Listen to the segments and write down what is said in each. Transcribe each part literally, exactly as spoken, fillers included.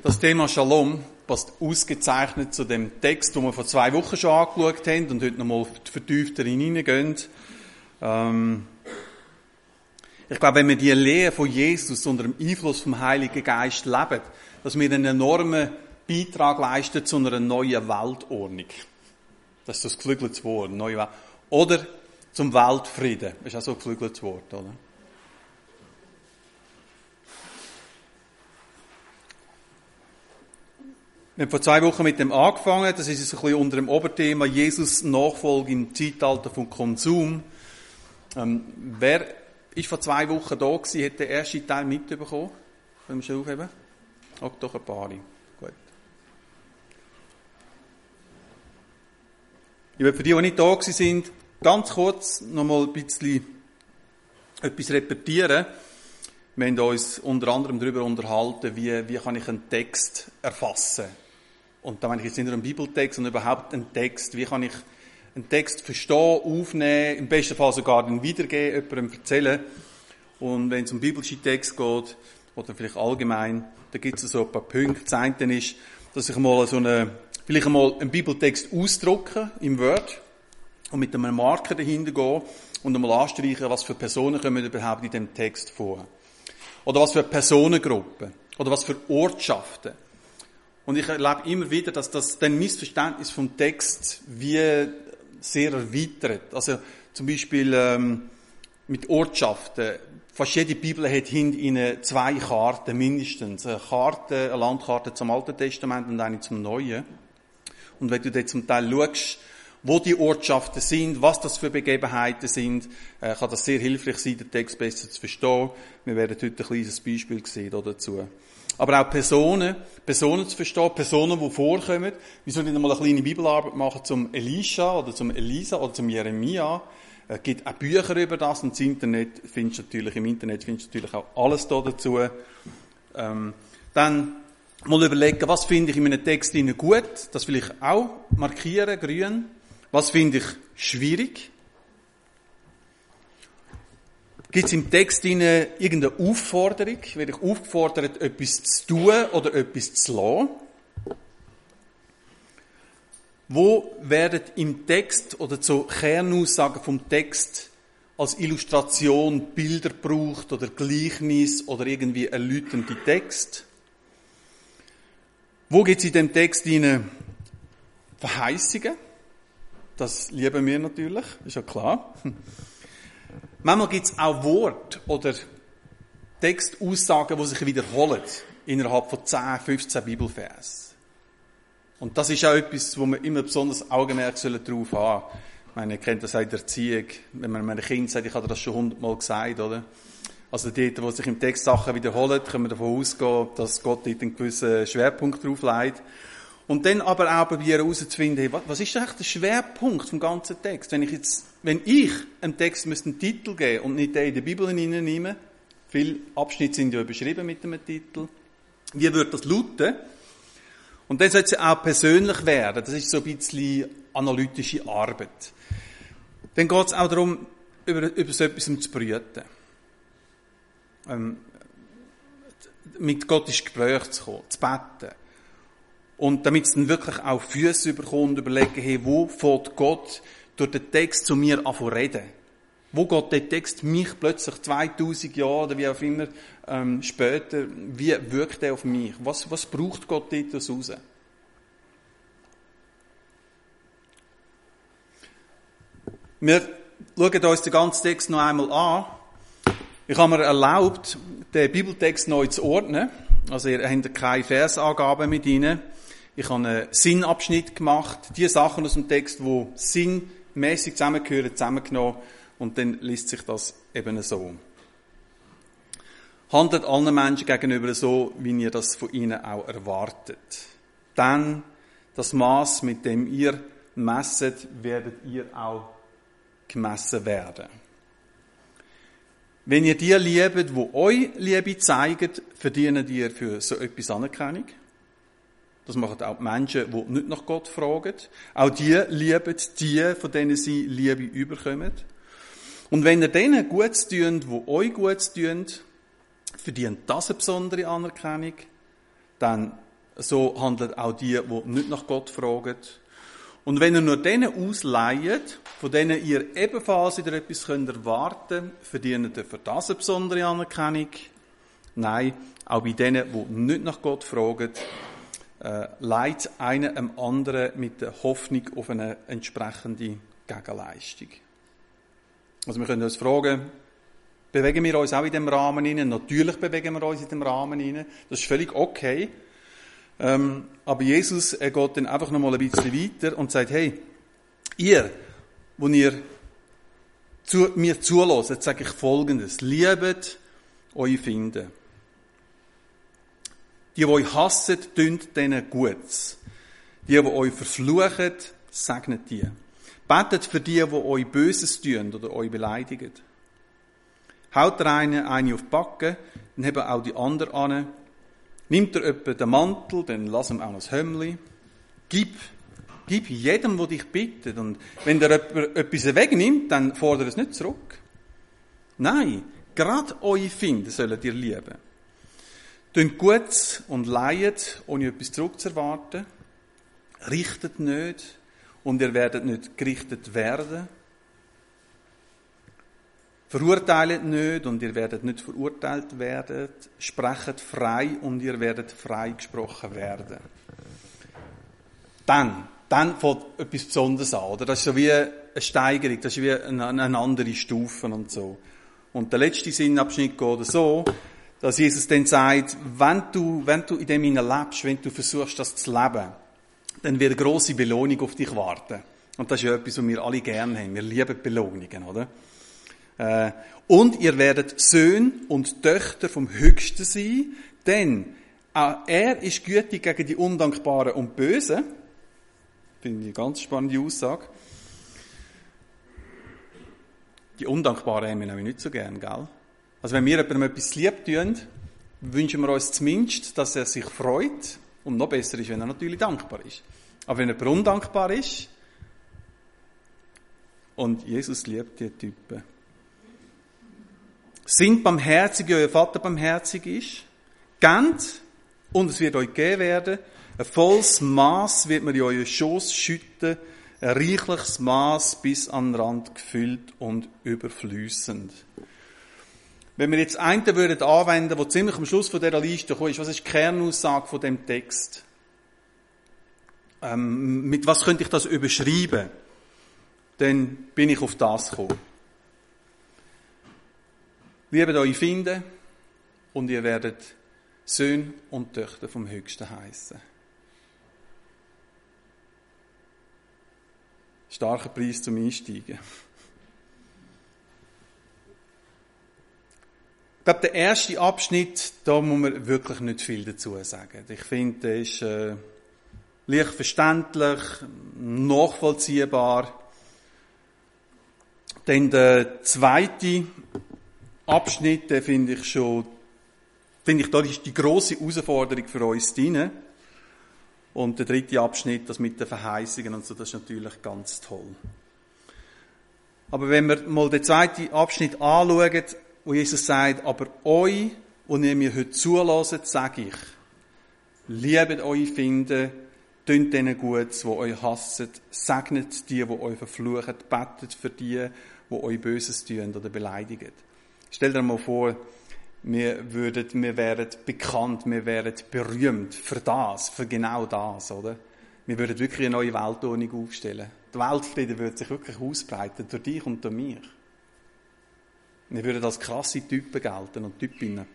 Das Thema Shalom passt ausgezeichnet zu dem Text, den wir vor zwei Wochen schon angeschaut haben und heute nochmal vertiefter hineingehen. Ähm ich glaube, wenn wir die Lehre von Jesus unter dem Einfluss vom Heiligen Geist leben, dass wir einen enormen Beitrag leisten zu einer neuen Weltordnung. Das ist das geflügelte Wort, neue Welt. Oder zum Weltfrieden. Das ist auch so ein geflügeltes Wort, oder? Wir haben vor zwei Wochen mit dem angefangen. Das ist ein bisschen unter dem Oberthema Jesus Nachfolge im Zeitalter vom Konsum. Ähm, wer ist vor zwei Wochen da gewesen, hat den ersten Teil mitbekommen? Können wir schon aufheben? Auch doch ein paar. Gut. Ich will für die, die nicht da gewesen sind, ganz kurz noch mal ein bisschen etwas repetieren. Wir haben uns unter anderem darüber unterhalten, wie, wie kann ich einen Text erfassen. Und da meine ich jetzt nicht nur einen Bibeltext, sondern überhaupt einen Text. Wie kann ich einen Text verstehen, aufnehmen, im besten Fall sogar dann wiedergeben, jemandem erzählen. Und wenn es um biblische Text geht, oder vielleicht allgemein, da gibt es so ein paar Punkte. Das eine ist, dass ich mal so eine, vielleicht einmal einen Bibeltext ausdrucke im Word und mit einem Marker dahinter gehe und einmal anstreichen, was für Personen kommen überhaupt in dem Text vor. Oder was für Personengruppen. Oder was für Ortschaften. Und ich erlebe immer wieder, dass das dann Missverständnis vom Text wie sehr erweitert. Also zum Beispiel ähm, mit Ortschaften. Fast jede Bibel hat hinter ihnen zwei Karten mindestens. Eine Karte, eine Landkarte zum Alten Testament und eine zum Neuen. Und wenn du dort zum Teil schaust, wo die Ortschaften sind, was das für Begebenheiten sind, äh, kann das sehr hilfreich sein, den Text besser zu verstehen. Wir werden heute ein kleines Beispiel sehen dazu. Aber auch Personen, Personen zu verstehen, Personen, die vorkommen. Wir sollen mal eine kleine Bibelarbeit machen zum Elisha oder zum Elisa oder zum Jeremia. Es gibt auch Bücher über das und das Internet findest du natürlich, im Internet findest du natürlich auch alles da dazu. Ähm, dann mal überlegen, was finde ich in einem Text gut, das will ich auch markieren, grün. Was finde ich schwierig? Gibt es im Text irgendeine Aufforderung? Werde ich aufgefordert, etwas zu tun oder etwas zu lassen? Wo werden im Text oder zu Kernaussagen vom Text als Illustration Bilder gebraucht oder Gleichnis oder irgendwie erläuternde Text? Wo gibt es in dem Text Verheißungen? Das lieben wir natürlich, ist ja klar. Manchmal gibt es auch Worte oder Textaussagen, die sich wiederholen innerhalb von zehn, fünfzehn Bibelversen. Und das ist auch etwas, wo wir immer besonders Augenmerk darauf haben sollen. Ich meine, ihr kennt das auch in der Erziehung. Wenn man meinem Kind sagt, ich habe das schon hundertmal gesagt, oder? Also dort, wo sich im Text Sachen wiederholen, können wir davon ausgehen, dass Gott dort einen gewissen Schwerpunkt drauf legt. Und dann aber auch probieren herauszufinden, was ist eigentlich der Schwerpunkt vom ganzen Text? Wenn ich jetzt, wenn ich einem Text einen Titel geben und nicht den in die Bibel hineinnehme, viele Abschnitte sind ja überschrieben mit dem Titel, wie würde das lauten? Und dann sollte es auch persönlich werden. Das ist so ein bisschen analytische Arbeit. Dann geht es auch darum, über, über so etwas zu brüten. Ähm, mit Gott ins Gespräch zu kommen, zu beten. Und damit es dann wirklich auch Füße überkommt, überlegen, hey, wo fängt Gott durch den Text zu mir an zu reden? Wo geht der Text mich plötzlich zweitausend Jahre oder wie auch immer ähm, später, wie wirkt er auf mich? Was, was braucht Gott dort raus? Wir schauen uns den ganzen Text noch einmal an. Ich habe mir erlaubt, den Bibeltext neu zu ordnen. Also ihr habt keine Versangaben mit Ihnen. Ich habe einen Sinnabschnitt gemacht, die Sachen aus dem Text, die sinnmäßig zusammengehören, zusammengenommen, und dann liest sich das eben so. Handelt allen Menschen gegenüber so, wie ihr das von ihnen auch erwartet. Denn das Maß, mit dem ihr messet, werdet ihr auch gemessen werden. Wenn ihr die liebt, die euch Liebe zeigen, verdient ihr für so etwas Anerkennung. Das machen auch die Menschen, die nicht nach Gott fragen. Auch die lieben die, von denen sie Liebe überkommen. Und wenn ihr denen Gutes tut, die euch Gutes tun, verdient das eine besondere Anerkennung. Dann so handeln auch die, die nicht nach Gott fragen. Und wenn ihr nur denen ausleiht, von denen ihr ebenfalls wieder etwas könnt erwarten könnt, verdient ihr für das eine besondere Anerkennung. Nein, auch bei denen, die nicht nach Gott fragen, äh, leiht einer dem anderen mit der Hoffnung auf eine entsprechende Gegenleistung. Also wir können uns fragen, bewegen wir uns auch in dem Rahmen hinein? Natürlich bewegen wir uns in dem Rahmen hinein. Das ist völlig okay. Ähm, aber Jesus, er geht dann einfach noch mal ein bisschen weiter und sagt, hey, ihr, wo ihr zu, mir zulässt, jetzt sage ich Folgendes: Liebet eure Feinde. Die, die euch hassen, tut denen Gutes. Die, die euch verfluchen, segnet die. Betet für die, die euch Böses tun oder euch beleidigen. Haut der eine eine auf die Backe, dann haben auch die anderen an. Nimmt er jemand den Mantel, dann lass ihm auch das Hömmli. Gib, gib jedem, der dich bittet. Und wenn der jemand etwas wegnimmt, dann fordert er es nicht zurück. Nein, gerade eure Feinde sollen ihr lieben. Tut gut und leihet, ohne etwas zurückzuerwarten. Richtet nicht und ihr werdet nicht gerichtet werden. Verurteilt nicht und ihr werdet nicht verurteilt werden. Sprechet frei und ihr werdet frei gesprochen werden. Dann, dann fängt etwas Besonderes an, oder? Das ist so wie eine Steigerung, das ist wie eine, eine andere Stufe und so. Und der letzte Sinnabschnitt geht so, dass Jesus dann sagt, wenn du, wenn du in dem hinein lebst, wenn du versuchst, das zu leben, dann wird eine grosse Belohnung auf dich warten. Und das ist ja etwas, was wir alle gerne haben. Wir lieben Belohnungen, oder? Äh, und ihr werdet Söhne und Töchter vom Höchsten sein, denn auch er ist gütig gegen die Undankbaren und Bösen. Finde ich eine ganz spannende Aussage. Die Undankbaren haben wir nämlich nicht so gern, gell? Also wenn wir jemandem etwas lieb tun, wünschen wir uns zumindest, dass er sich freut. Und noch besser ist, wenn er natürlich dankbar ist. Aber wenn jemand undankbar ist, und Jesus liebt die Typen. Sind barmherzig, wie euer Vater barmherzig ist. Gebt, und es wird euch gegeben werden. Ein volles Maß wird man in euren Schoß schütten. Ein reichliches Maß bis an den Rand gefüllt und überfließend. Wenn wir jetzt einen würden anwenden, der ziemlich am Schluss von dieser Liste kommt, was ist die Kernaussage von dem Text? Ähm, mit was könnte ich das überschreiben? Dann bin ich auf das gekommen. Liebet eure Feinde und ihr werdet Söhne und Töchter vom Höchsten heissen. Starker Preis zum Einsteigen. Ich glaube, der erste Abschnitt, da muss man wirklich nicht viel dazu sagen. Ich finde, der ist äh, leicht verständlich, nachvollziehbar. Dann der zweite Abschnitt, den finde ich schon, finde ich, da ist die grosse Herausforderung für uns drin. Und der dritte Abschnitt, das mit den Verheißungen und so, das ist natürlich ganz toll. Aber wenn wir mal den zweiten Abschnitt anschauen, wo Jesus sagt, aber euch, wo ihr mir heute zulässt, sage ich, liebet eure Feinde, tut denen Gutes, die euch hassen, segnet die, die euch verfluchen, betet für die, die euch Böses tun oder beleidigen. Stellt euch mal vor, wir würden, wir wären bekannt, wir wären berühmt für das, für genau das, oder? Wir würden wirklich eine neue Weltordnung aufstellen. Der Weltfrieden würde sich wirklich ausbreiten, durch dich und durch mich. Wir würden als krasse Typen gelten und Typinnen.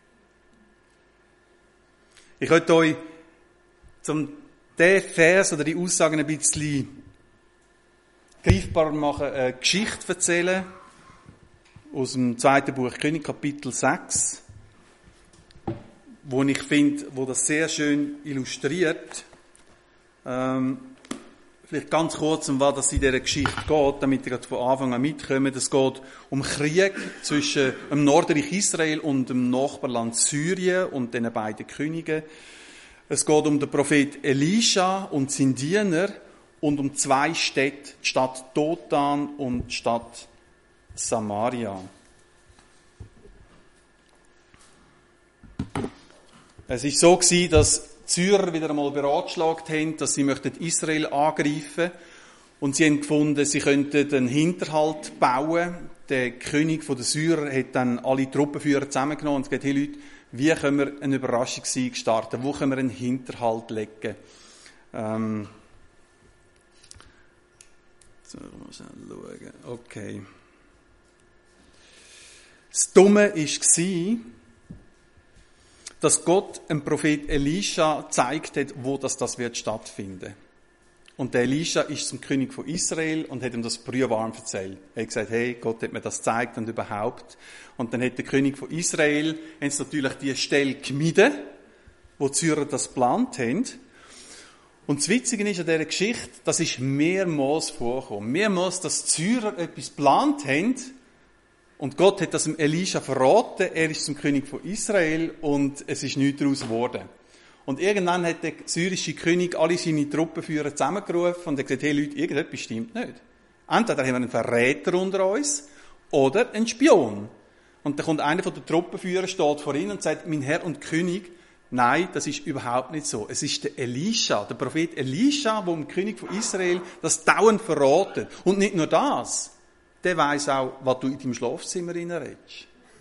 Ich möchte euch zum diesen Vers oder die Aussagen ein bisschen greifbar machen, eine Geschichte erzählen aus dem zweiten Buch König, Kapitel sechs, wo ich finde, wo das sehr schön illustriert. Ähm, vielleicht ganz kurz, um was es in dieser Geschichte geht, damit ihr von Anfang an mitkommt. Es geht um Krieg zwischen dem Nordreich Israel und dem Nachbarland Syrien und den beiden Königen. Es geht um den Prophet Elisha und seinen Diener und um zwei Städte, die Stadt Dothan und die Stadt Samaria. Es ist so gewesen, dass Syrer wieder einmal beratschlagt haben, dass sie möchten Israel angreifen. Und sie haben gefunden, sie könnten einen Hinterhalt bauen. Der König der Syrer hat dann alle Truppenführer zusammengenommen und gesagt, hey Leute, wie können wir einen Überraschungssieg starten? Wo können wir einen Hinterhalt legen? Ähm, so, mal schnell schauen. Okay. Das Dumme war, dass Gott dem Prophet Elisha gezeigt hat, wo das, das wird stattfinden. Und der Elisha ist zum König von Israel und hat ihm das brühwarm erzählt. Er hat gesagt, hey, Gott hat mir das gezeigt und überhaupt. Und dann hat der König von Israel haben sie natürlich die Stelle gemieden, wo die Syrer das geplant haben. Und das Witzige ist an dieser Geschichte, das ist mehrmals vorgekommen. Mehrmals, dass die Syrer etwas geplant haben und Gott hat das dem Elisha verraten. Er ist zum König von Israel und es ist nichts daraus geworden. Und irgendwann hat der syrische König alle seine Truppenführer zusammengerufen und hat gesagt, hey Leute, irgendetwas stimmt nicht. Entweder haben wir einen Verräter unter uns oder einen Spion. Und dann kommt einer von den Truppenführern, steht vor ihm und sagt, mein Herr und König, nein, das ist überhaupt nicht so. Es ist der Elisha, der Prophet Elisha, der dem König von Israel das dauernd verratet. Und nicht nur das, der weiss auch, was du in deinem Schlafzimmer redest.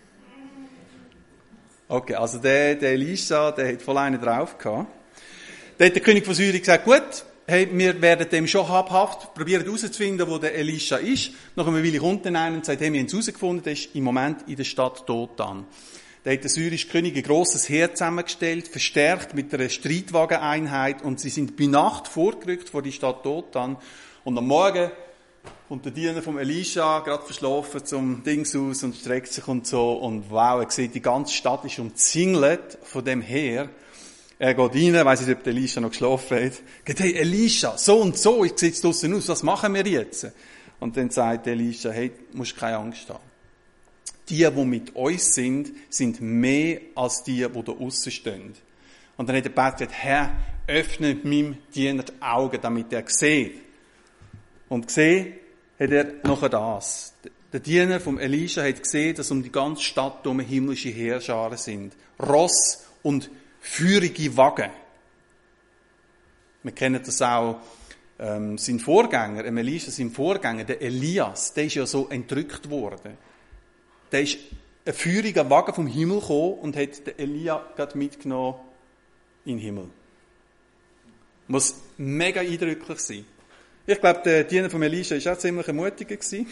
Okay, also der, der Elisha, der hat voll einen drauf gehabt. Da hat der König von Syrien gesagt, gut, hey, wir werden dem schon habhaft, probieren herauszufinden, wo der Elisha ist. Nach einer Weile kommt dann einer und sagt, hey, wir haben es herausgefunden, der ist im Moment in der Stadt Dothan. Da hat der syrische König ein grosses Heer zusammengestellt, verstärkt mit einer Streitwageneinheit und sie sind bei Nacht vorgerückt vor die Stadt Dothan. Und am Morgen kommt der Diener vom Elisha, gerade verschlafen, zum Dings aus und streckt sich und so. Und wow, er sieht, die ganze Stadt ist umzingelt von dem Heer. Er geht rein, weiss nicht, ob der Elisha noch geschlafen hat. Geht, hey Elisha, so und so, ich sehe draussen aus, was machen wir jetzt? Und dann sagt Elisha, hey, du musst keine Angst haben. Die, die mit uns sind, sind mehr als die, die da aussen stehen. Und dann hat der Petrus gesagt, Herr, öffne meinem Diener die Augen, damit er sieht. Und gesehen hat er noch das. Der Diener vom Elisha hat gesehen, dass um die ganze Stadt herum himmlische Heerscharen sind. Ross und feurige Wagen. Wir kennen das auch, ähm, sein Vorgänger, ähm Elisha, sein Vorgänger, der Elias, der ist ja so entrückt worden. Der ist ein feuriger Wagen vom Himmel gekommen und hat den Elia gerade mitgenommen in den Himmel. Muss mega eindrücklich sein. Ich glaube, der Diener von Elisha war auch ziemlich ermutigend gewesen.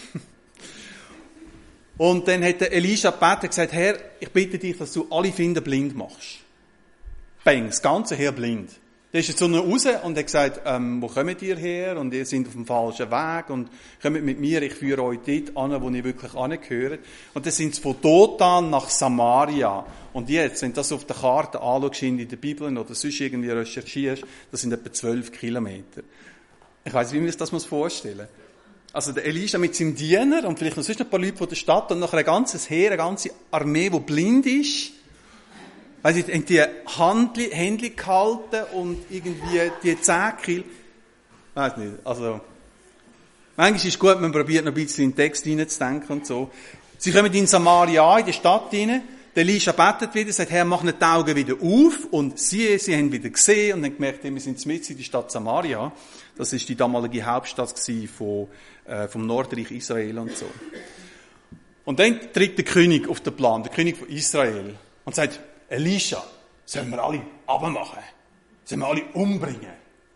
Und dann hat der Elisha gebeten, gesagt, Herr, ich bitte dich, dass du alle Finder blind machst. Bang, das ganze Heer blind. Der ist jetzt so noch raus und hat gesagt, ähm, wo kommt ihr her? Und ihr seid auf dem falschen Weg und kommt mit mir, ich führe euch dort an, wo ihr wirklich angehört. Und dann sind sie von Dothan nach Samaria. Und jetzt, wenn du das auf der Karte anschaust, in der Bibel oder sonst irgendwie recherchierst, das sind etwa zwölf Kilometer. Ich weiss, wie man sich das vorstellen muss. Also der Elisha mit seinem Diener und vielleicht noch sonst ein paar Leute von der Stadt und nachher ein ganzes Heer, eine ganze Armee, die blind ist. Weiss ich, haben die Händchen gehalten und irgendwie die zehn Kilo. Weiss nicht, also. Manchmal ist es gut, man probiert noch ein bisschen in den Text hineinzudenken und so. Sie kommen in Samaria an, in die Stadt hinein. Der Elisha betet wieder, sagt, Herr, mach die Augen wieder auf. Und sie, sie haben wieder gesehen und haben gemerkt, wir sind mitten in die Stadt Samaria. Das ist die damalige Hauptstadt von, äh, vom Nordreich Israel und so. Und dann tritt der König auf den Plan, der König von Israel, und sagt, Elisha, sollen wir alle abmachen? Sollen wir alle umbringen?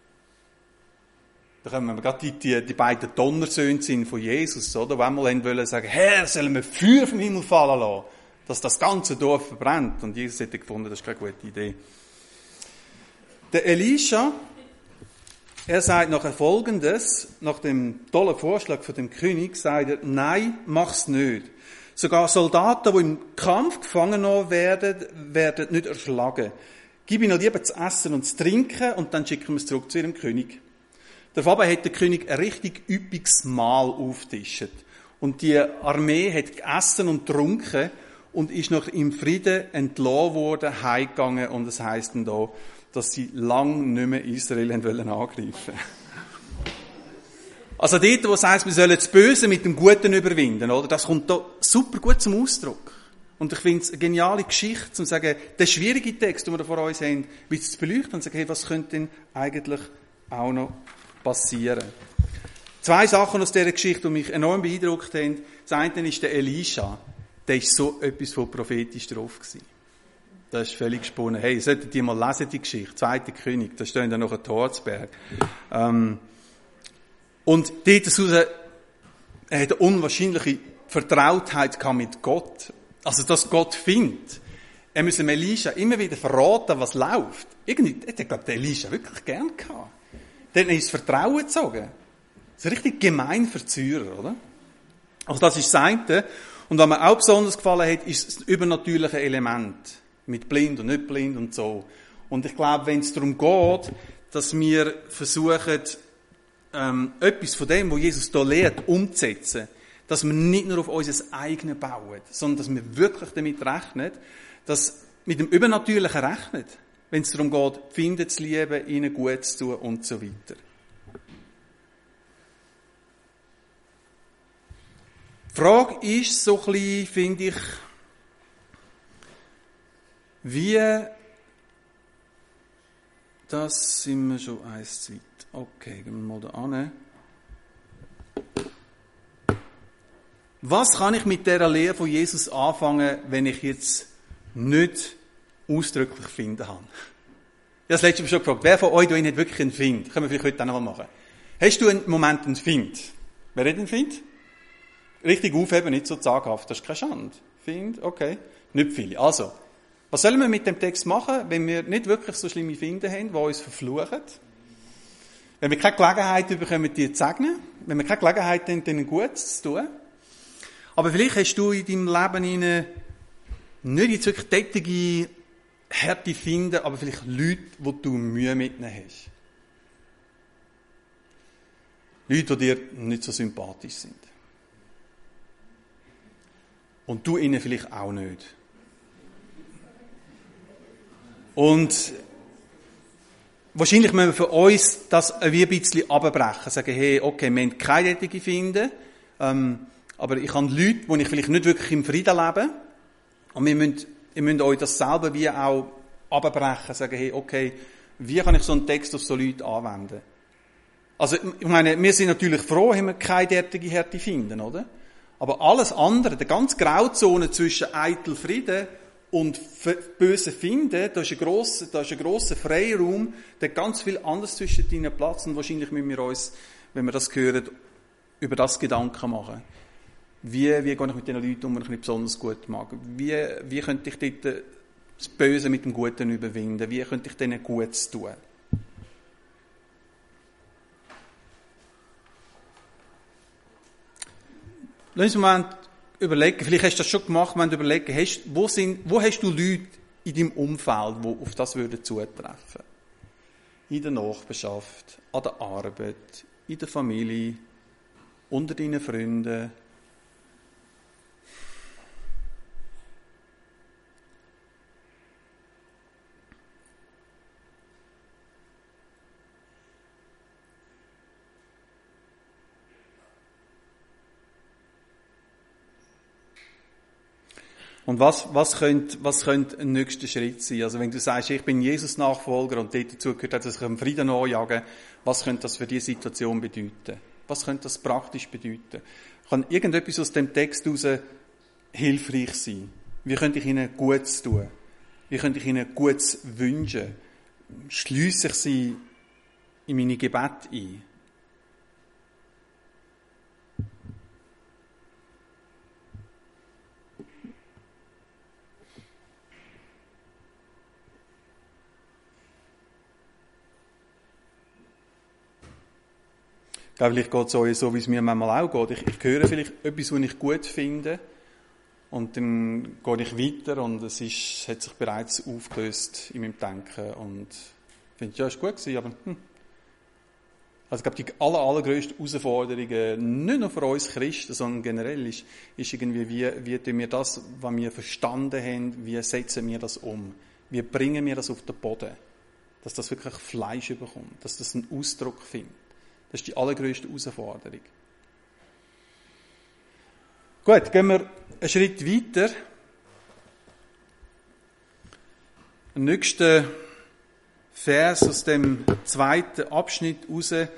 Da kommen wir gerade die, die, die beiden Donnersöhne sind von Jesus, oder? Die einmal wollen sagen, Herr, sollen wir Feuer vom Himmel fallen lassen, dass das ganze Dorf verbrennt? Und Jesus hätte gefunden, das ist keine gute Idee. Der Elisha, er sagt nachher Folgendes, nach dem tollen Vorschlag von dem König, sagt er, nein, mach's nicht. Sogar Soldaten, die im Kampf gefangen genommen werden, werden nicht erschlagen. Gib ihnen lieber zu essen und zu trinken und dann schicken wir es zurück zu ihrem König. Daraufhin hat der König ein richtig üppiges Mahl aufgetischt. Und die Armee hat gegessen und getrunken und ist noch im Frieden entlassen worden, heimgegangen. Und es heisst dann da, dass sie lang nicht mehr Israel angreifen wollten. Also dort, wo es heisst, wir sollen das Böse mit dem Guten überwinden, oder? Das kommt da super gut zum Ausdruck. Und ich finde es eine geniale Geschichte, um zu sagen, der schwierige Text, den wir da vor uns haben, wie zu beleuchten und zu sagen, hey, was könnte denn eigentlich auch noch passieren? Zwei Sachen aus dieser Geschichte, die mich enorm beeindruckt haben. Das eine ist der Elisha. Der ist so etwas von prophetisch drauf gewesen. Das ist völlig gesponnen. Hey, solltet ihr mal lesen, die Geschichte. Zweite König, da stehen dann noch ein Torzberg. Ähm, und dort raus, er hat eine unwahrscheinliche Vertrautheit mit Gott. Also, dass Gott findet. Er muss dem Elisha immer wieder verraten, was läuft. Irgendwie, ich glaube, der Elisha wirklich gern gehabt. Der hat ihm das Vertrauen gezogen. Das ist richtig gemein für Zürcher, oder? Also, das ist das eine. Und was mir auch besonders gefallen hat, ist das übernatürliche Element. Mit blind und nicht blind und so. Und ich glaube, wenn es darum geht, dass wir versuchen, ähm, etwas von dem, was Jesus hier lehrt, umzusetzen, dass wir nicht nur auf unser eigenes bauen, sondern dass wir wirklich damit rechnen, dass mit dem Übernatürlichen rechnet, wenn es darum geht, finden zu lieben, ihnen gut zu tun und so weiter. Die Frage ist so ein bisschen, finde ich, wie, das sind wir schon eins Zeit. Okay, gehen wir mal da hin. Was kann ich mit dieser Lehre von Jesus anfangen, wenn ich jetzt nicht ausdrücklich finden habe? Ich habe das letzte Mal schon gefragt, wer von euch ihn hat wirklich einen Find? Können wir vielleicht heute auch noch mal machen. Hast du einen Moment einen Find? Wer hat einen Find? Richtig aufheben, nicht so zaghaft, das ist keine Schande. Find, okay. Nicht viele. Also, was sollen wir mit dem Text machen, wenn wir nicht wirklich so schlimme Finden haben, die uns verfluchen? Wenn wir keine Gelegenheit bekommen, die zu segnen? Wenn wir keine Gelegenheit haben, denen Gutes zu tun? Aber vielleicht hast du in deinem Leben nicht jetzt wirklich tätige, harte Finden, aber vielleicht Leute, wo du Mühe mit ihnen hast. Leute, die dir nicht so sympathisch sind. Und du ihnen vielleicht auch nicht. Und wahrscheinlich müssen wir für uns das wie ein bisschen abbrechen. Sagen, hey, okay, wir haben keine tätige Finden, ähm, aber ich habe Leute, die ich vielleicht nicht wirklich im Frieden lebe. Und wir müssen, ihr müsst euch das selber wie auch abbrechen. Sagen, hey, okay, wie kann ich so einen Text auf so Leute anwenden? Also, ich meine, wir sind natürlich froh, wenn wir keine derartige Härte finden, oder? Aber alles andere, die ganze Grauzone zwischen eitel Frieden und böse Finden, da ist ein grosser, da ist ein grosser Freiraum, da hat ganz viel anderes zwischen deinen Platz und wahrscheinlich müssen wir uns, wenn wir das hören, über das Gedanken machen. Wie, wie gehe ich mit den Leuten um, die ich nicht besonders gut mag? Wie, wie könnte ich dort das Böse mit dem Guten überwinden? Wie könnte ich denen Gutes tun? Lass uns einen Moment überlegen, vielleicht hast du das schon gemacht, wenn du überlegen hast, wo, sind, wo hast du Leute in deinem Umfeld, die auf das würden zutreffen? In der Nachbarschaft, an der Arbeit, in der Familie, unter deinen Freunden. Und was, was könnte, was könnte ein nächster Schritt sein? Also wenn du sagst, ich bin Jesus-Nachfolger und dort dazu gehört, dass ich einen Frieden anjagen, was könnte das für diese Situation bedeuten? Was könnte das praktisch bedeuten? Kann irgendetwas aus dem Text heraus hilfreich sein? Wie könnte ich ihnen Gutes tun? Wie könnte ich ihnen Gutes wünschen? Schliesse ich sie in meine Gebete ein? Ich glaube, vielleicht geht es euch so, wie es mir manchmal auch geht. Ich, ich höre vielleicht etwas, was ich gut finde, und dann gehe ich weiter und es ist, hat sich bereits aufgelöst in meinem Denken und ich finde, ja, es war gut gewesen, aber hm. Also ich glaube, die aller, allergrösste Herausforderung, nicht nur für uns Christen, sondern generell ist, ist irgendwie, wie, wie tun wir das, was wir verstanden haben, wie setzen wir das um? Wie bringen wir das auf den Boden? Dass das wirklich Fleisch bekommt, dass das einen Ausdruck findet. Das ist die allergrösste Herausforderung. Gut, gehen wir einen Schritt weiter. nächsten Vers aus dem zweiten Abschnitt raus. Äh,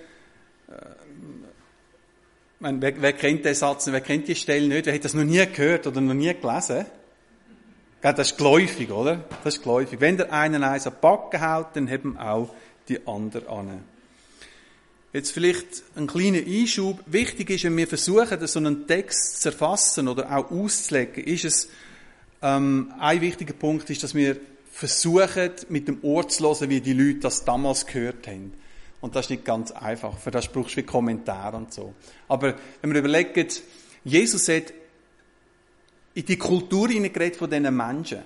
meine, wer, wer kennt den Satz, wer kennt die Stelle nicht? Wer hat das noch nie gehört oder noch nie gelesen? Das ist geläufig, oder? Das ist geläufig. Wenn der einen eins an die Backen haut, dann haben auch die anderen an. Jetzt vielleicht ein kleiner Einschub. Wichtig ist, wenn wir versuchen, so einen Text zu erfassen oder auch auszulegen, ist es, ähm, ein wichtiger Punkt ist, dass wir versuchen, mit dem Ohr zu hören, wie die Leute das damals gehört haben. Und das ist nicht ganz einfach. Für das brauchst du Kommentare und so. Aber wenn wir überlegen, Jesus hat in die Kultur hineingeredet von diesen Menschen.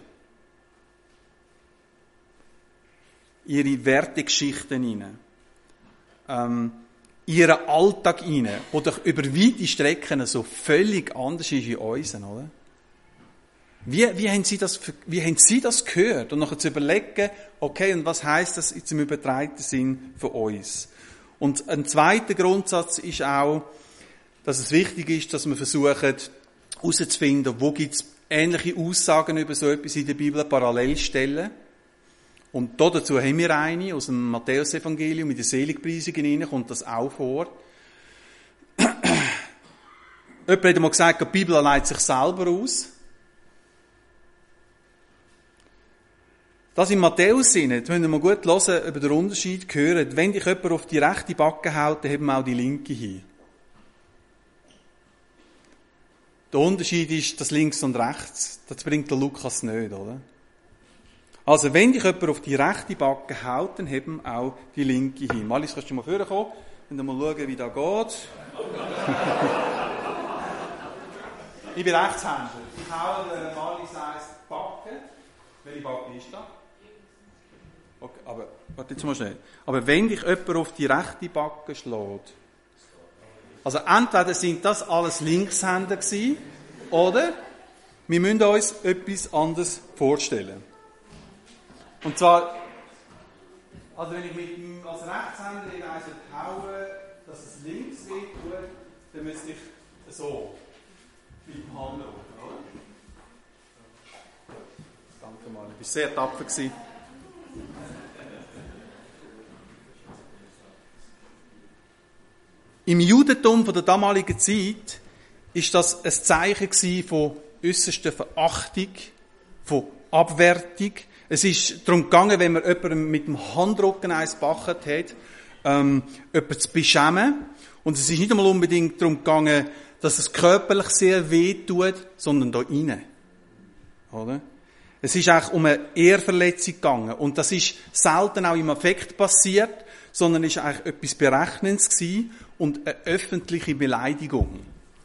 Ihre Wertegeschichten hinein. Ähm, ihren Alltag hinein, der doch über weite Strecken so völlig anders ist wie unseren, oder? Wie, wie, haben Sie das, wie haben Sie das gehört? Und nachher zu überlegen, okay, und was heisst das jetzt im übertragenen Sinn für uns? Und ein zweiter Grundsatz ist auch, dass es wichtig ist, dass wir versuchen, herauszufinden, wo gibt es ähnliche Aussagen über so etwas in der Bibel, Parallelstellen. Und da dazu haben wir eine aus dem Matthäus-Evangelium, in den Seligpreisungen hinein, kommt das auch vor. Jemand hat einmal gesagt, die Bibel leitet sich selber aus. Das in Matthäus-Sinne, jetzt müssen wir mal gut hören, über den Unterschied hören. Wenn dich jemand auf die rechte Backe haut, dann haben wir auch die linke hin. Der Unterschied ist das links und rechts. Das bringt der Lukas nicht, oder? Also, wenn dich jemand auf die rechte Backe haut, dann haben auch die linke hin. Malis, kannst du mal vorkommen? Und dann mal schauen, wie das geht. Ich bin Rechtshänder. Ich haue der Malis eins Backe. Welche Backe ist das? Okay, aber, warte jetzt mal schnell. Aber wenn dich jemand auf die rechte Backe schlägt, also entweder sind das alles Linkshänder gewesen, oder wir müssen uns etwas anderes vorstellen. Und zwar, also wenn ich mit ihm als Rechtshänder in eins haue, dass es links wird, dann müsste ich so mit dem Hand rufen, oder? Danke mal, du bist sehr tapfer gewesen. Im Judentum von der damaligen Zeit ist das ein Zeichen von äusserster Verachtung, von Abwertung. Es ist darum gegangen, wenn man jemandem mit dem Handrücken eins gebachert hat, ähm, jemanden zu beschämen. Und es ist nicht einmal unbedingt darum gegangen, dass es körperlich sehr weh tut, sondern da rein. Oder? Es ist eigentlich um eine Ehrverletzung gegangen. Und das ist selten auch im Affekt passiert, sondern es war eigentlich etwas Berechnendes gewesen und eine öffentliche Beleidigung.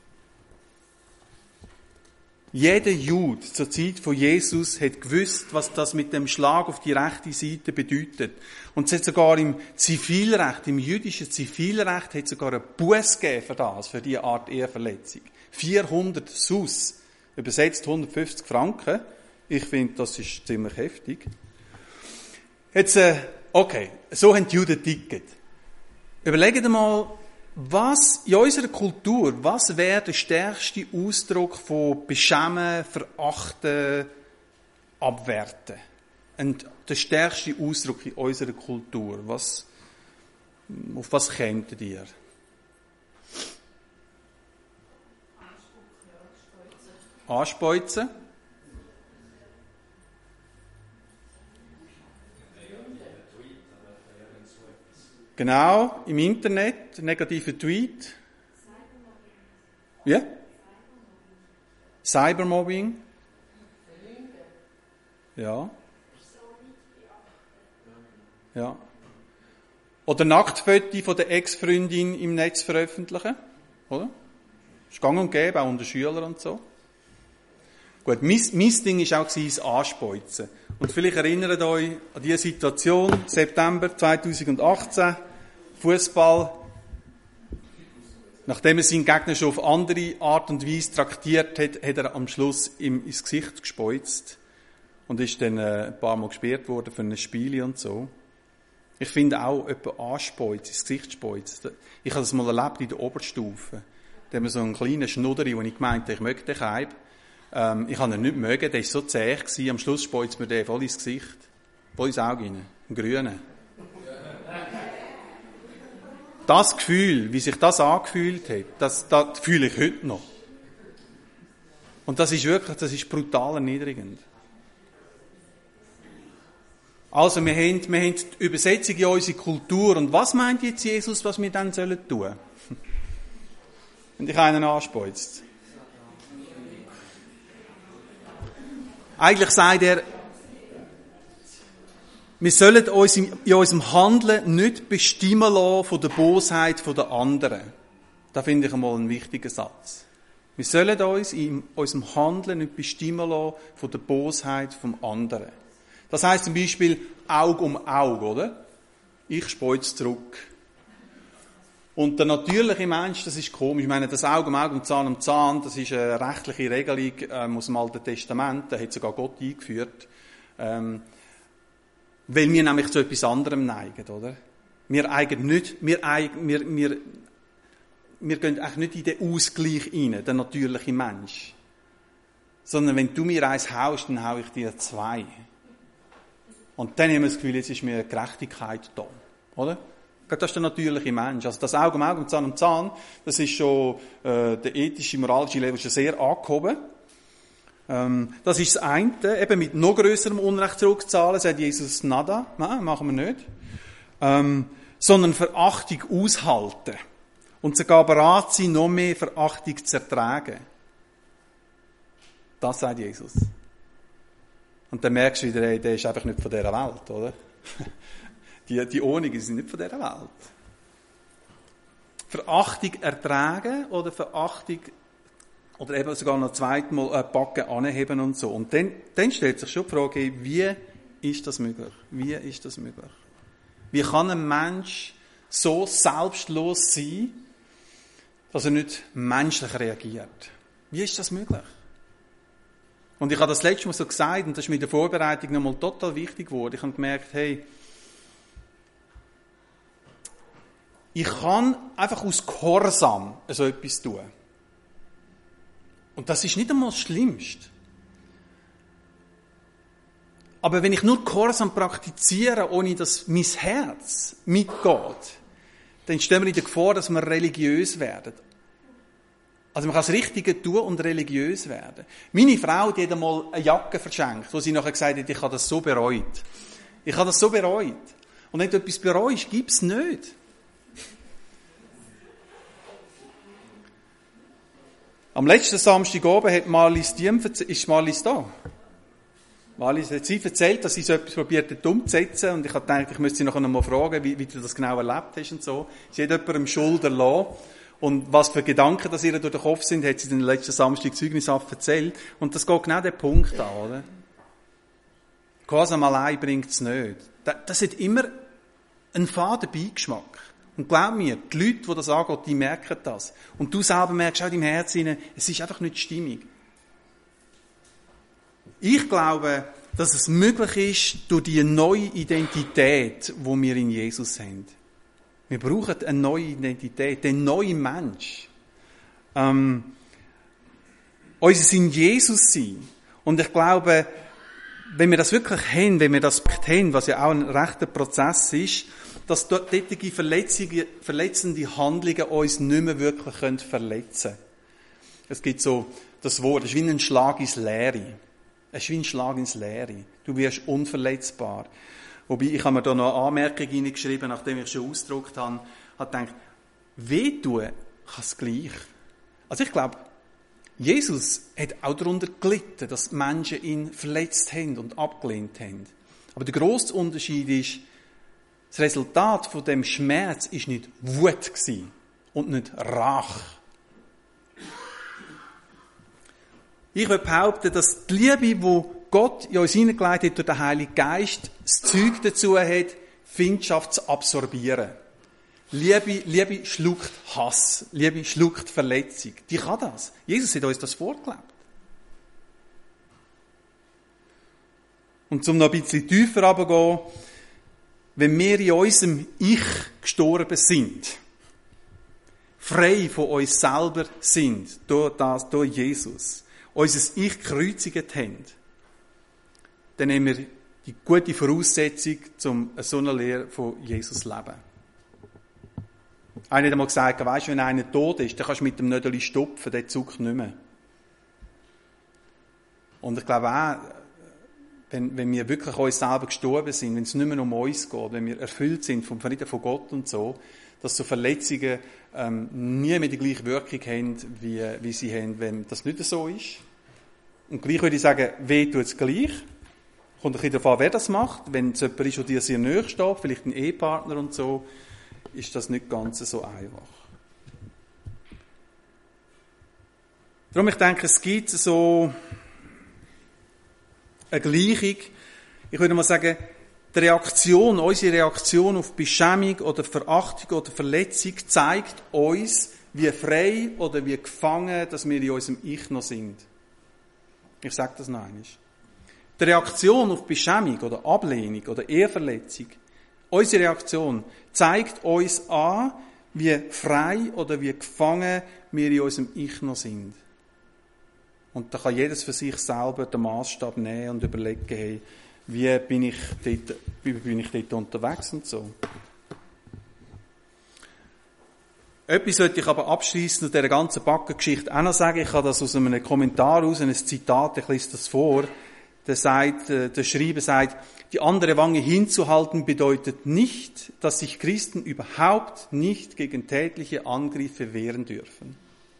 Jeder Jude zur Zeit von Jesus hat gewusst, was das mit dem Schlag auf die rechte Seite bedeutet. Und es hat sogar im Zivilrecht, im jüdischen Zivilrecht, hat sogar einen Buß gegeben für das, für diese Art Eheverletzung. vierhundert Sus, übersetzt hundertfünfzig Franken. Ich finde, das ist ziemlich heftig. Jetzt, äh, okay, so haben die Juden ticket. Überlegt mal, was in unserer Kultur, was wäre der stärkste Ausdruck von Beschämen, Verachten, Abwerten? Und der stärkste Ausdruck in unserer Kultur, was, auf was kämt ihr? Anspeuzen. Genau, im Internet, negativer Tweet. Ja? Cybermobbing. Ja. Ja. Oder Nacktfotos von der Ex-Freundin im Netz veröffentlichen. Oder? Das ist gang und gäbe, auch unter Schülern und so. Gut, mein, mein Ding war auch das Anspeuzen. Und vielleicht erinnert euch an die Situation, September zweitausendachtzehn, Fußball. Nachdem er seinen Gegner schon auf andere Art und Weise traktiert hat, hat er am Schluss ihm ins Gesicht gespeuzt. Und ist dann äh, ein paar Mal gesperrt worden für ein Spiel und so. Ich finde auch, jemand anspeuzt, ins Gesicht speuzt. Ich habe das mal erlebt in der Oberstufe. Da haben wir so einen kleinen Schnudderi, wo ich gemeint habe, ich möchte den Keib. Ähm, ich habe ihn nicht mögen, der war so zäh gewesen. Am Schluss speuzt mir den voll ins Gesicht. Wo ins Auge rein? Ein grüner. Das Gefühl, wie sich das angefühlt hat, das, das fühle ich heute noch. Und das ist wirklich, das ist brutal erniedrigend. Also, wir haben, wir haben die Übersetzung in unsere Kultur. Und was meint jetzt Jesus, was wir dann sollen tun? Wenn dich einen anspeuzt. Eigentlich sagt er, wir sollen uns in unserem Handeln nicht bestimmen lassen von der Bosheit der anderen. Das finde ich einmal einen wichtigen Satz. Wir sollen uns in unserem Handeln nicht bestimmen lassen von der Bosheit vom anderen. Das heisst zum Beispiel Auge um Auge, oder? Ich speuze zurück. Und der natürliche Mensch, das ist komisch. Ich meine, das Auge um Auge und Zahn um Zahn, das ist eine rechtliche Regelung ähm, aus dem Alten Testament. Da hat sogar Gott eingeführt. Ähm, weil wir nämlich zu etwas anderem neigen, oder? Wir eigen nicht, wir, eigen, wir, wir, wir gehen eigentlich nicht in den Ausgleich rein, der natürliche Mensch. Sondern wenn du mir eins haust, dann hau ich dir zwei. Und dann haben wir das Gefühl, jetzt ist mir Gerechtigkeit da, oder? Das ist der natürliche Mensch. Also das Auge um Auge und Zahn um Zahn, das ist schon äh, der ethische, moralische Level schon sehr angehoben. Ähm, das ist das eine. Eben mit noch grösserem Unrecht zurückzahlen, sagt Jesus nada. Nein, machen wir nicht. Ähm, sondern Verachtung aushalten. Und sogar bereit sein, noch mehr Verachtung zu ertragen. Das sagt Jesus. Und dann merkst du wieder, ey, der ist einfach nicht von dieser Welt, oder? Die, die Ordnungen sind nicht von dieser Welt. Verachtung ertragen oder Verachtung, oder eben sogar noch zweimal ein Backen anheben und so. Und dann, dann stellt sich schon die Frage, wie ist das möglich? Wie ist das möglich? Wie kann ein Mensch so selbstlos sein, dass er nicht menschlich reagiert? Wie ist das möglich? Und ich habe das letzte Mal so gesagt, und das ist mit der Vorbereitung nochmal total wichtig geworden. Ich habe gemerkt, hey, ich kann einfach aus Gehorsam so etwas tun. Und das ist nicht einmal das Schlimmste. Aber wenn ich nur Gehorsam praktiziere, ohne dass mein Herz mitgeht, dann stehen wir in der Gefahr, dass wir religiös werden. Also man kann das Richtige tun und religiös werden. Meine Frau, die hat einmal eine Jacke verschenkt, wo sie nachher gesagt hat, ich habe das so bereut. Ich habe das so bereut. Und wenn du etwas bereust, gib es nicht. Am letzten Samstag oben hat Marlies Diem, ist Marlies da? Marlies hat sie erzählt, dass sie so etwas probiert hat umzusetzen, und ich habe gedacht, ich müsste sie nachher noch mal fragen, wie, wie du das genau erlebt hast und so. Sie hat jemandem Schulter lassen, und was für Gedanken, dass ihr durch den Kopf sind, hat sie den letzten Samstag Zeugnishaft erzählt, und das geht genau den Punkt an, oder? Gehorsam allein bringt es nicht. Das, das hat immer einen faden Beigeschmack. Und glaub mir, die Leute, die das angeht, die merken das. Und du selber merkst auch in deinem Herzen, es ist einfach nicht stimmig. Ich glaube, dass es möglich ist, durch die neue Identität, die wir in Jesus haben. Wir brauchen eine neue Identität, den neuen Mensch. Ähm, unser in Jesus sein. Und ich glaube, wenn wir das wirklich haben, wenn wir das haben, was ja auch ein rechter Prozess ist, dass dortige verletzende Handlungen uns nicht mehr wirklich verletzen können. Es gibt so das Wort, es ist wie ein Schlag ins Leere. Es ist wie ein Schlag ins Leere. Du wirst unverletzbar. Wobei, ich habe mir da noch eine Anmerkung hineingeschrieben, nachdem ich schon ausgedruckt habe, habe gedacht, wehtun kann es gleich. Also ich glaube, Jesus hat auch darunter gelitten, dass Menschen ihn verletzt haben und abgelehnt haben. Aber der grosse Unterschied ist, das Resultat von dem Schmerz ist nicht Wut gewesen und nicht Rache. Ich würde behaupten, dass die Liebe, die Gott in uns hineingelegt hat durch den Heiligen Geist, das Zeug dazu hat, Feindschaft zu absorbieren. Liebe, Liebe schluckt Hass. Liebe schluckt Verletzung. Die kann das. Jesus hat uns das vorgelebt. Und zum noch ein bisschen tiefer runterzugehen, wenn wir in unserem Ich gestorben sind, frei von uns selber sind, durch das, durch Jesus, unser Ich gekreuzigt haben, dann haben wir die gute Voraussetzung, um so eine Lehre von Jesus zu leben. Einer hat einmal gesagt, weisst du, wenn einer tot ist, dann kannst du mit dem Nödeli stopfen, der zuckt nicht mehr. Und ich glaube auch, wenn, wenn wir wirklich uns selber gestorben sind, wenn es nicht mehr um uns geht, wenn wir erfüllt sind vom Frieden von Gott und so, dass so Verletzungen ähm, nie mehr die gleiche Wirkung haben, wie, wie sie haben, wenn das nicht so ist. Und gleich würde ich sagen, weh tut es gleich. Kommt ein bisschen darauf an, wer das macht. Wenn es jemand ist, der dir sehr nahe steht, vielleicht ein Ehepartner und so, ist das nicht ganz so einfach. Darum, ich denke, es gibt so eine Gleichung. Ich würde mal sagen, die Reaktion, unsere Reaktion auf Beschämung oder Verachtung oder Verletzung zeigt uns, wie frei oder wie gefangen, dass wir in unserem Ich noch sind. Ich sage das noch einmal. Die Reaktion auf Beschämung oder Ablehnung oder Eheverletzung, unsere Reaktion zeigt uns an, wie frei oder wie gefangen wir in unserem Ich noch sind. Und da kann jedes für sich selber den Maßstab nehmen und überlegen, hey, wie bin ich dort, wie bin ich dort unterwegs und so. Etwas sollte ich aber abschliessend an dieser ganzen Backengeschichte auch noch sagen. Ich habe das aus einem Kommentar aus, ein Zitat, ich lese das vor. Der, sagt, der Schreiber sagt, die andere Wange hinzuhalten bedeutet nicht, dass sich Christen überhaupt nicht gegen tätliche Angriffe wehren dürfen.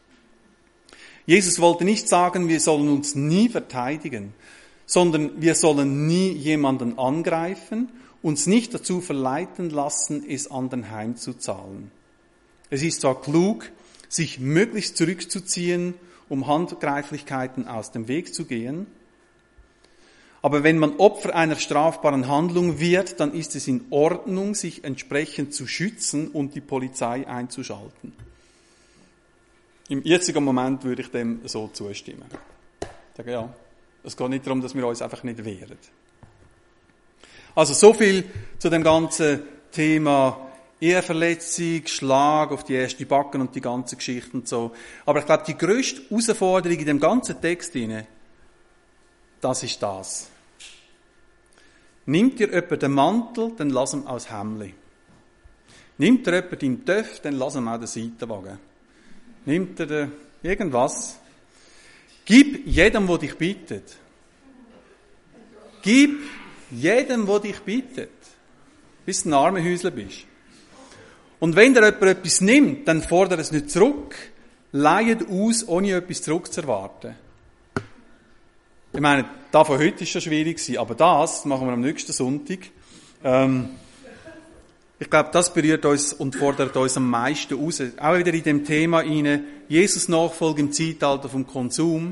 Jesus wollte nicht sagen, wir sollen uns nie verteidigen, sondern wir sollen nie jemanden angreifen, uns nicht dazu verleiten lassen, es anderen heimzuzahlen. Es ist zwar klug, sich möglichst zurückzuziehen, um Handgreiflichkeiten aus dem Weg zu gehen, aber wenn man Opfer einer strafbaren Handlung wird, dann ist es in Ordnung, sich entsprechend zu schützen und die Polizei einzuschalten. Im jetzigen Moment würde ich dem so zustimmen. Ich sage, ja, es geht nicht darum, dass wir uns einfach nicht wehren. Also so viel zu dem ganzen Thema Eheverletzung, Schlag auf die erste Backen und die ganze Geschichte und so. Aber ich glaube, die grösste Herausforderung in dem ganzen Text hinein, das ist das. Nimmt dir jemand den Mantel, dann lass ihm aus Hemli. Nimmt dir jemand deinen Töff, dann lass ihm auch den Seitenwagen. Nimmt er irgendwas. Gib jedem, der dich bittet. Gib jedem, der dich bittet. Bis du ein Armenhäusler bist. Und wenn dir jemand etwas nimmt, dann fordere es nicht zurück. Leihet aus, ohne etwas zurückzuerwarten. Ich meine, das von heute ist schon schwierig gewesen, aber das machen wir am nächsten Sonntag. Ähm, Ich glaube, das berührt uns und fordert uns am meisten raus. Auch wieder in dem Thema rein, Jesus Nachfolge im Zeitalter vom Konsum,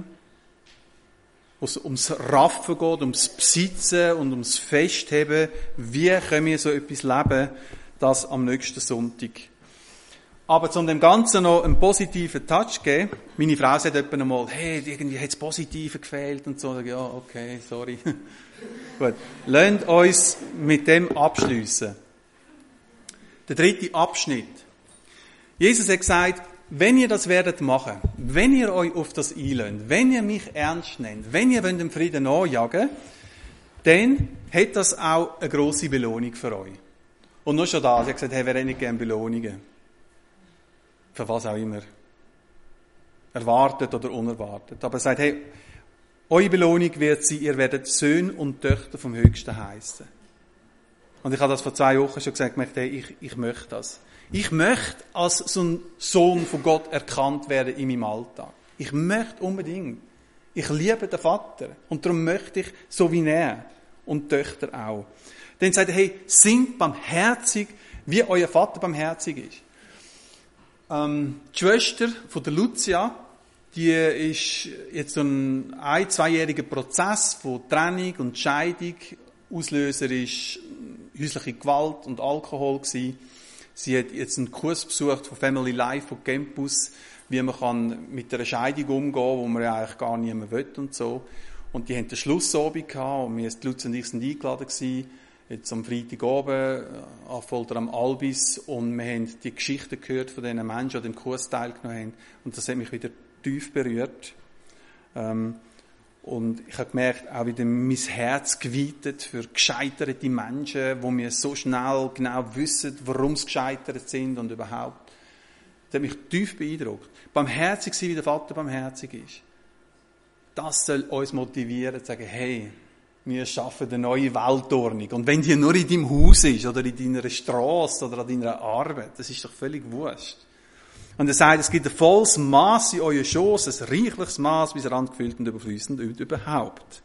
wo es ums Raffen geht, ums Besitzen und ums Festheben. Wie können wir so etwas leben? Das am nächsten Sonntag. Aber um dem Ganzen noch einen positiven Touch zu geben, meine Frau sagt etwa einmal, hey, irgendwie hat es Positive gefehlt und so. Ich sage, ja, okay, sorry. Gut. Lasst uns mit dem abschliessen. Der dritte Abschnitt. Jesus hat gesagt, wenn ihr das werdet machen, wenn ihr euch auf das einlöhnt, wenn ihr mich ernst nehmt, wenn ihr den Frieden nachjagen, dann hat das auch eine grosse Belohnung für euch. Und nur schon das, er hat gesagt, hey, wer hätte nicht gerne Belohnungen? Für was auch immer. Erwartet oder unerwartet. Aber er sagt, hey, eure Belohnung wird sein, ihr werdet Söhne und Töchter vom Höchsten heissen. Und ich habe das vor zwei Wochen schon gesagt, hey, ich, ich möchte das. Ich möchte als so ein Sohn von Gott erkannt werden in meinem Alltag. Ich möchte unbedingt. Ich liebe den Vater. Und darum möchte ich so wie er. Und die Töchter auch. Dann sagt er, hey, sind barmherzig, wie euer Vater barmherzig ist. Ähm, die Schwester von der Lucia, die ist jetzt so ein ein-, zweijähriger Prozess von Trennung und Scheidung. Auslöser ist häusliche Gewalt und Alkohol gewesen. Sie hat jetzt einen Kurs besucht von Family Life, von Campus, wie man kann mit einer Scheidung umgehen kann, wo man ja eigentlich gar nicht mehr will und so. Und die haben den Schlussabend gehabt und wir, Lutz und ich, sind eingeladen gewesen, jetzt am Freitagabend, an Folter am Albis, und wir haben die Geschichten gehört von diesen Menschen, die an dem Kurs teilgenommen haben, und das hat mich wieder tief berührt. Ähm, Und ich habe gemerkt, auch wieder mein Herz geweitet für gescheiterte Menschen, wo mir so schnell genau wissen, warum sie gescheitert sind und überhaupt. Das hat mich tief beeindruckt. Barmherzig sein, wie der Vater barmherzig ist. Das soll uns motivieren, zu sagen, hey, wir schaffen eine neue Weltordnung. Und wenn die nur in deinem Haus ist, oder in deiner Straße, oder an deiner Arbeit, das ist doch völlig wurscht. Und er sagt, es gibt ein volles Maß in euren Schoß, ein reichliches Maß, bis er angefüllt und überfließend und überhaupt.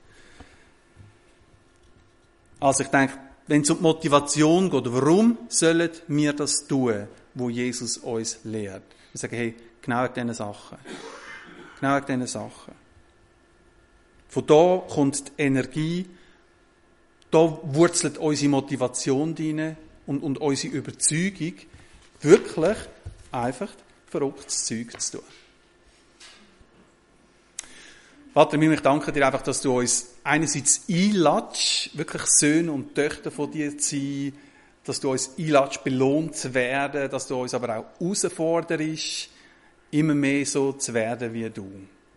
Also ich denke, wenn es um die Motivation geht, warum sollen wir das tun, wo Jesus uns lehrt? Wir sagen, hey, genau wegen diesen Sachen. Genau wegen diesen Sachen. Von da kommt die Energie, da wurzelt unsere Motivation rein und, und unsere Überzeugung, wirklich einfach verrücktes Zeug zu tun. Vater, ich danke dir einfach, dass du uns einerseits einlädst, wirklich Söhne und Töchter von dir zu sein, dass du uns einlädst, belohnt zu werden, dass du uns aber auch herausforderst, immer mehr so zu werden wie du.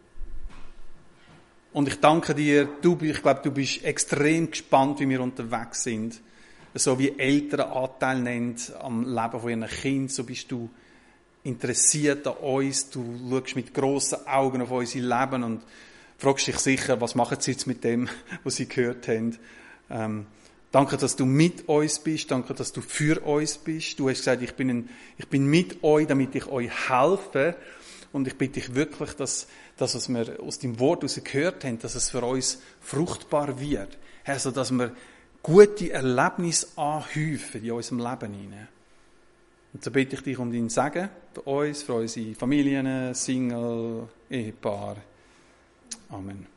Und ich danke dir, du, ich glaube, du bist extrem gespannt, wie wir unterwegs sind. So wie Eltern Anteil nehmen am Leben von ihren Kindern, so bist du interessiert an uns, du schaust mit grossen Augen auf unser Leben und fragst dich sicher, was machen sie jetzt mit dem, was sie gehört haben. Ähm, danke, dass du mit uns bist, danke, dass du für uns bist. Du hast gesagt, ich bin, ein, ich bin mit euch, damit ich euch helfe. Und ich bitte dich wirklich, dass das, was wir aus dem Wort heraus gehört haben, dass es für uns fruchtbar wird. Herr, so dass wir gute Erlebnisse anhäufen in unserem Leben hinein. Und so bitte ich dich um dein Segen für uns, für unsere Familien, Single, Ehepaar. Amen.